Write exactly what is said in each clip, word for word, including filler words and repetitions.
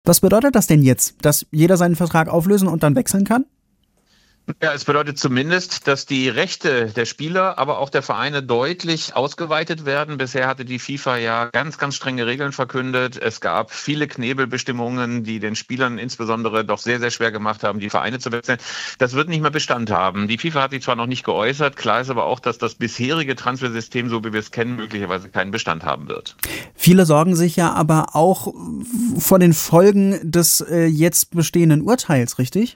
Was bedeutet das denn jetzt, dass jeder seinen Vertrag auflösen und dann wechseln kann? Ja, es bedeutet zumindest, dass die Rechte der Spieler, aber auch der Vereine deutlich ausgeweitet werden. Bisher hatte die FIFA ja ganz, ganz strenge Regeln verkündet. Es gab viele Knebelbestimmungen, die den Spielern insbesondere doch sehr, sehr schwer gemacht haben, die Vereine zu wechseln. Das wird nicht mehr Bestand haben. Die FIFA hat sich zwar noch nicht geäußert, klar ist aber auch, dass das bisherige Transfersystem, so wie wir es kennen, möglicherweise keinen Bestand haben wird. Viele sorgen sich ja aber auch vor den Folgen des äh, jetzt bestehenden Urteils, richtig?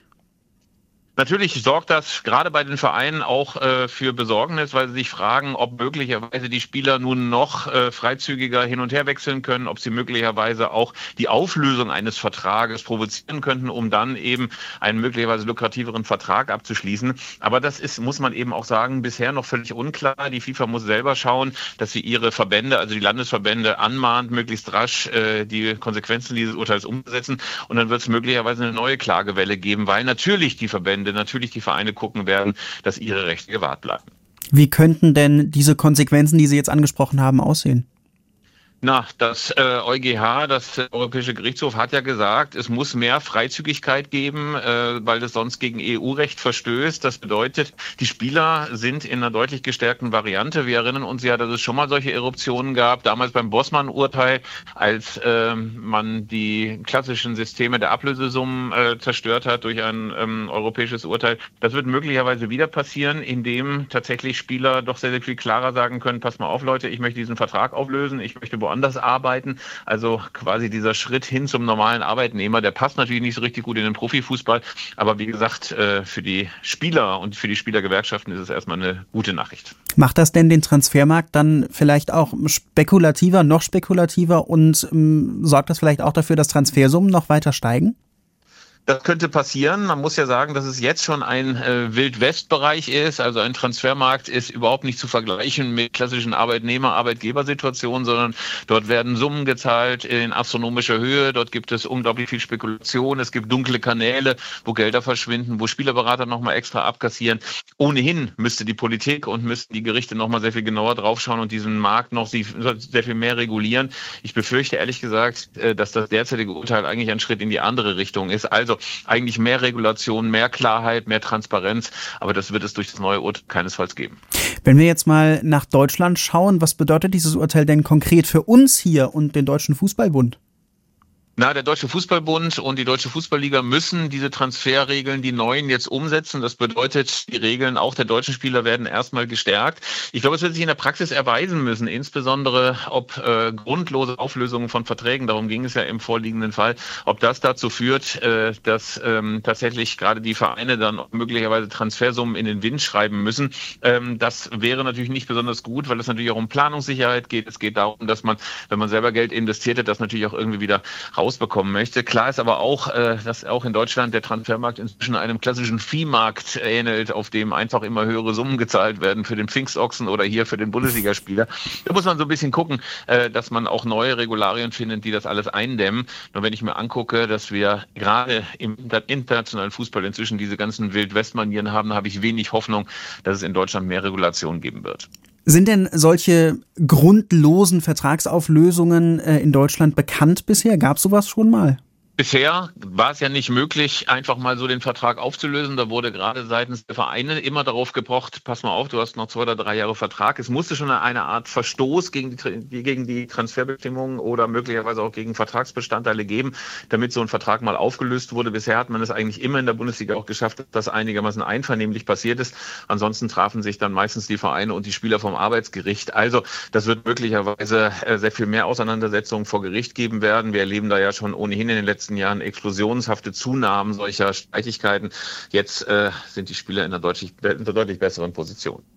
Natürlich sorgt das gerade bei den Vereinen auch äh, für Besorgnis, weil sie sich fragen, ob möglicherweise die Spieler nun noch äh, freizügiger hin und her wechseln können, ob sie möglicherweise auch die Auflösung eines Vertrages provozieren könnten, um dann eben einen möglicherweise lukrativeren Vertrag abzuschließen. Aber das ist, muss man eben auch sagen, bisher noch völlig unklar. Die FIFA muss selber schauen, dass sie ihre Verbände, also die Landesverbände, anmahnt, möglichst rasch äh, die Konsequenzen dieses Urteils umzusetzen. Und dann wird es möglicherweise eine neue Klagewelle geben, weil natürlich die Verbände natürlich die Vereine gucken werden, dass ihre Rechte gewahrt bleiben. Wie könnten denn diese Konsequenzen, die Sie jetzt angesprochen haben, aussehen? Na, das äh, EuGH, das äh, Europäische Gerichtshof, hat ja gesagt, es muss mehr Freizügigkeit geben, äh, weil das sonst gegen E U-Recht verstößt. Das bedeutet, die Spieler sind in einer deutlich gestärkten Variante. Wir erinnern uns ja, dass es schon mal solche Eruptionen gab, damals beim Bossmann-Urteil, als äh, man die klassischen Systeme der Ablösesummen äh, zerstört hat durch ein ähm, europäisches Urteil. Das wird möglicherweise wieder passieren, indem tatsächlich Spieler doch sehr, sehr viel klarer sagen können, pass mal auf, Leute, ich möchte diesen Vertrag auflösen, ich möchte woanders arbeiten. Also quasi dieser Schritt hin zum normalen Arbeitnehmer, der passt natürlich nicht so richtig gut in den Profifußball. Aber wie gesagt, für die Spieler und für die Spielergewerkschaften ist es erstmal eine gute Nachricht. Macht das denn den Transfermarkt dann vielleicht auch spekulativer, noch spekulativer und ähm, sorgt das vielleicht auch dafür, dass Transfersummen noch weiter steigen? Das könnte passieren. Man muss ja sagen, dass es jetzt schon ein äh, Wild-West-Bereich ist. Also ein Transfermarkt ist überhaupt nicht zu vergleichen mit klassischen Arbeitnehmer-Arbeitgeber-Situationen, sondern dort werden Summen gezahlt in astronomischer Höhe. Dort gibt es unglaublich viel Spekulation. Es gibt dunkle Kanäle, wo Gelder verschwinden, wo Spielerberater nochmal extra abkassieren. Ohnehin müsste die Politik und müssten die Gerichte nochmal sehr viel genauer draufschauen und diesen Markt noch sehr viel mehr regulieren. Ich befürchte ehrlich gesagt, dass das derzeitige Urteil eigentlich ein Schritt in die andere Richtung ist. Also eigentlich mehr Regulation, mehr Klarheit, mehr Transparenz, aber das wird es durch das neue Urteil keinesfalls geben. Wenn wir jetzt mal nach Deutschland schauen, was bedeutet dieses Urteil denn konkret für uns hier und den Deutschen Fußballbund? Na, der Deutsche Fußballbund und die Deutsche Fußballliga müssen diese Transferregeln, die neuen, jetzt umsetzen. Das bedeutet, die Regeln auch der deutschen Spieler werden erstmal gestärkt. Ich glaube, es wird sich in der Praxis erweisen müssen, insbesondere ob äh, grundlose Auflösungen von Verträgen, darum ging es ja im vorliegenden Fall, ob das dazu führt, äh, dass ähm, tatsächlich gerade die Vereine dann möglicherweise Transfersummen in den Wind schreiben müssen. Ähm, das wäre natürlich nicht besonders gut, weil es natürlich auch um Planungssicherheit geht. Es geht darum, dass man, wenn man selber Geld investiert hat, das natürlich auch irgendwie wieder raus bekommen möchte. Klar ist aber auch, dass auch in Deutschland der Transfermarkt inzwischen einem klassischen Viehmarkt ähnelt, auf dem einfach immer höhere Summen gezahlt werden für den Pfingstochsen oder hier für den Bundesligaspieler. Da muss man so ein bisschen gucken, dass man auch neue Regularien findet, die das alles eindämmen. Nur wenn ich mir angucke, dass wir gerade im internationalen Fußball inzwischen diese ganzen Wild-West-Manieren haben, habe ich wenig Hoffnung, dass es in Deutschland mehr Regulation geben wird. Sind denn solche grundlosen Vertragsauflösungen äh, in Deutschland bekannt bisher? Gab es sowas schon mal? Bisher war es ja nicht möglich, einfach mal so den Vertrag aufzulösen. Da wurde gerade seitens der Vereine immer darauf gepocht, pass mal auf, du hast noch zwei oder drei Jahre Vertrag. Es musste schon eine Art Verstoß gegen die, gegen die Transferbestimmungen oder möglicherweise auch gegen Vertragsbestandteile geben, damit so ein Vertrag mal aufgelöst wurde. Bisher hat man es eigentlich immer in der Bundesliga auch geschafft, dass das einigermaßen einvernehmlich passiert ist. Ansonsten trafen sich dann meistens die Vereine und die Spieler vom Arbeitsgericht. Also das wird möglicherweise sehr viel mehr Auseinandersetzungen vor Gericht geben werden. Wir erleben da ja schon ohnehin in den letzten Jahren explosionshafte Zunahmen solcher Streitigkeiten. Jetzt äh, sind die Spieler in einer deutlich, in einer deutlich besseren Position.